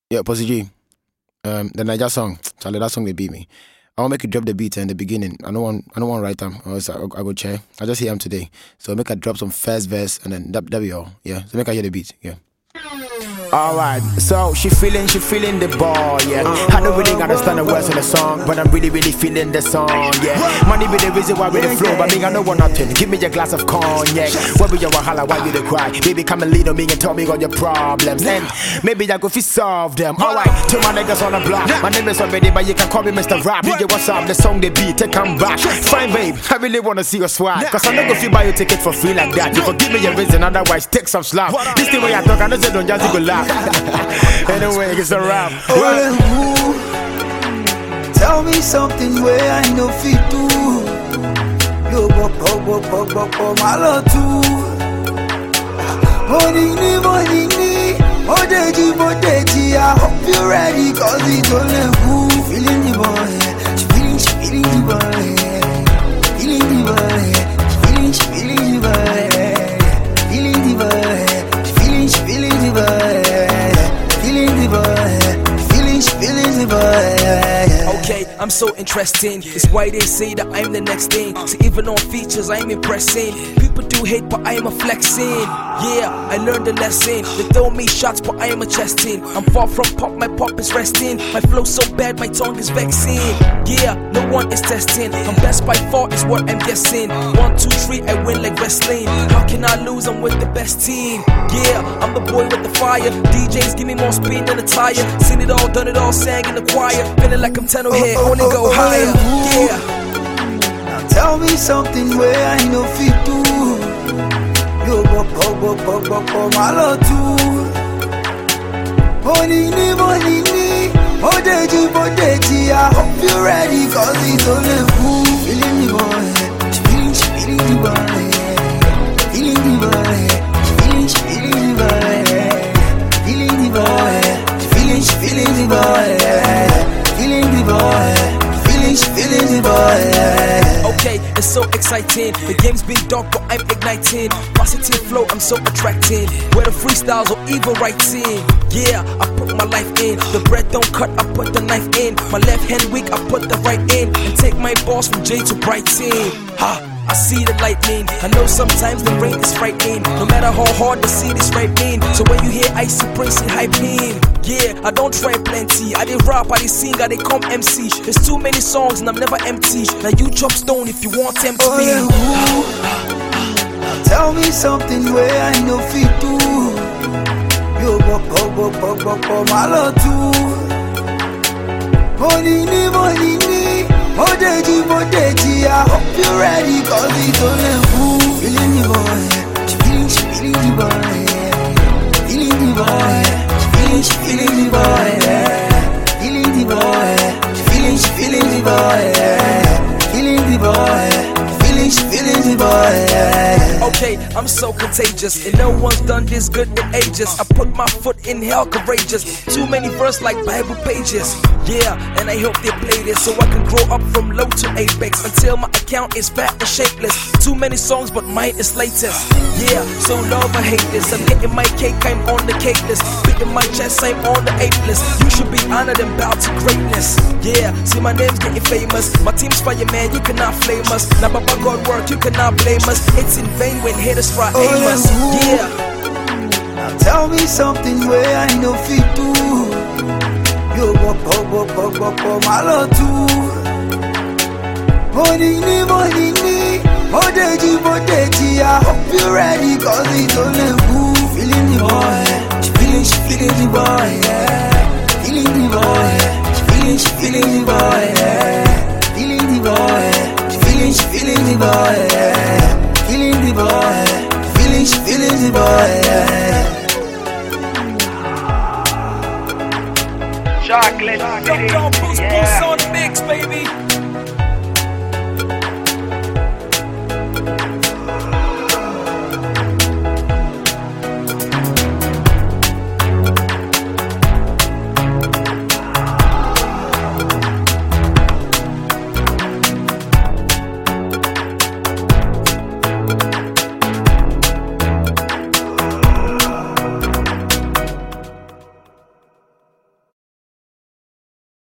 Yeah, Posy G. The Niger song, Charlie, that song they beat me. I want to make you drop the beat in the beginning. I don't want to write them. I go chair. I just hear them today. So make I drop some first verse and then that be all. Yeah. So make I hear the beat. Yeah. Alright, so she feeling the ball, yeah. I don't really understand the words of the song, but I'm really feeling the song, yeah. Money be the reason why we the flow, but me I don't want nothing. Give me a glass of cognac. What be your wahala, why you the cry? Baby, come and lean on me and tell me all your problems, and maybe I go fi solve them. Alright, to my niggas on the block, my name is already, but you can call me Mr. Rap. DJ, what's up? The song they beat, take come back. Fine, babe, I really wanna see your swag, cause I'm not gonna buy you ticket for free like that. You forgive me your reason, otherwise take some slap. This thing when I talk, I know say don't just go laugh. Anyway, it's a rap. Tell me something where I know fit to. Yo, my love too. Money, Modeji. I hope you're ready, cause it's only who. Feeling the boy, she feeling the boy. Feeling the boy, she feeling the boy. Feeling the boy, she feeling the boy. Okay, I'm so interesting. It's why they say that I'm the next thing. So even on features, I'm impressing. People do hate, but I am a flexing. Yeah, I learned a lesson. They throw me shots, but I am a chesting. I'm far from pop, my pop is resting. My flow so bad, my tongue is vexing. Yeah, no one is testing. I'm best by far, is what I'm guessing. 1, 2, 3, I win like wrestling. How can I lose? I'm with the best team. Yeah, I'm the boy with the fire. DJs give me more speed than a tire. Seen it all, done it all, sang in the choir. Feeling like I'm 10 here, only go higher. Yeah. Now tell me something where I know fit to. Yo, my love too. Money, Modeji. I hope you're ready, cause it's only who. Feeling the boy, she feeling the boy. Feeling the boy, she feeling the boy. Feeling the boy, she feeling the boy. Feeling the boy, she feeling the boy. Okay, it's so exciting. The game's been dark, but I'm igniting. Positive flow, I'm so attracting. Whether freestyles or even writing. Yeah, I put my life in. The bread don't cut, I put the knife in. My left hand weak, I put the right in. And take my balls from J to Brighton. Ha! I see the lightning. I know sometimes the rain is frightening. No matter how hard the seed is ripening. So when you hear Icy Prince and hyping, yeah, I don't try plenty. I did rap, I did sing, I did come MC. There's too many songs and I'm never empty. Now you chop stone if you want tempt me. Tell me something where I know fit to. Yo, my love too. Money, Modeji. I hope you're ready, cause it's only who. Feeling the boy, she feeling the boy. Feeling the boy, she feeling the boy. Feeling the boy, she feeling the boy. Feeling the boy, she feeling the boy. Okay, I'm so contagious, and no one's done this good in ages. I put my foot in hell, courageous. Too many verses like Bible pages. Yeah, and I hope they play this so I can grow up from low to apex until my account is fat and shapeless. Too many songs, but mine is latest. Yeah, so love or hate this. I'm getting my cake, I'm on the cake list. Beating my chest, I'm on the 8th list. You should be honored and bow to greatness. Yeah, see my name's getting famous. My team's fire, man, you cannot flame us. Now, but by God work, you cannot blame us. It's in vain when haters try aim us. Yeah. Now tell me something where I know fit to. Yo, my love too. Money, Modeji. I hope you're ready, cause it's only who. Feeling the boy, she feeling the boy. Yeah. Feeling the boy, she feeling the boy. Yeah. Feeling the boy, she feeling the boy. Yeah. Feeling the boy, she feeling the boy. Yeah. Chocolate City. Don't boost on the mix, baby.